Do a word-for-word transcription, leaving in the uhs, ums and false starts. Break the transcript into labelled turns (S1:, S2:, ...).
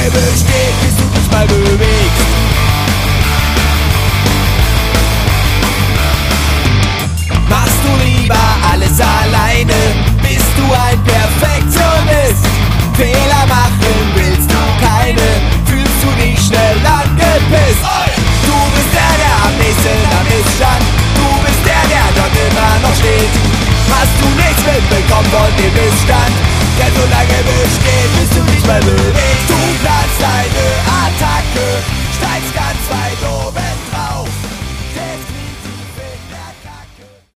S1: lange besteht, bis du dich mal bewegst. Machst du lieber alles alleine, bist du ein Perfektionist. Fehler machen willst du keine, fühlst du dich schnell angepisst. Du bist der, der am nächsten am Missstand, du bist der, der dort immer noch steht. Hast du nichts mitbekommen von dem Missstand, der so lange besteht, bis du dich mal bewegst.